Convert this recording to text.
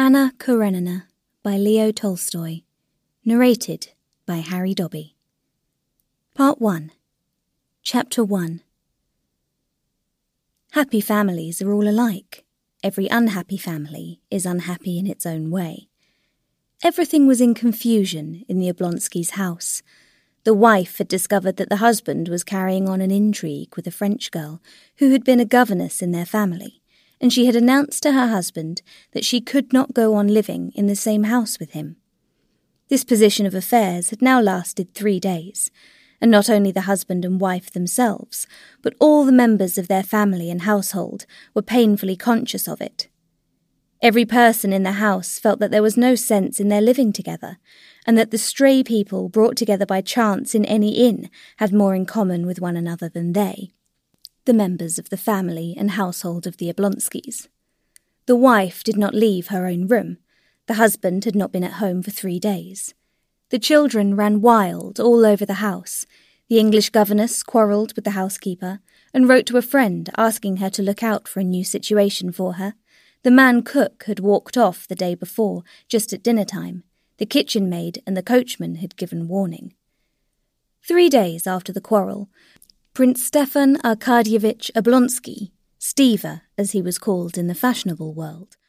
Anna Karenina by Leo Tolstoy. Narrated by Harry Dobby. Part 1. Chapter 1. Happy families are all alike. Every unhappy family is unhappy in its own way. Everything was in confusion in the Oblonskys' house. The wife had discovered that the husband was carrying on an intrigue with a French girl who had been a governess in their family, and she had announced to her husband that she could not go on living in the same house with him. This position of affairs had now lasted 3 days, and not only the husband and wife themselves, but all the members of their family and household were painfully conscious of it. Every person in the house felt that there was no sense in their living together, and that the stray people brought together by chance in any inn had more in common with one another than they, the members of the family and household of the Oblonskys. The wife did not leave her own room. The husband had not been at home for 3 days. The children ran wild all over the house. The English governess quarrelled with the housekeeper and wrote to a friend asking her to look out for a new situation for her. The man cook had walked off the day before, just at dinner time. The kitchen maid and the coachman had given warning. 3 days after the quarrel, Prince Stefan Arkadyevitch Oblonsky, Steva as he was called in the fashionable world,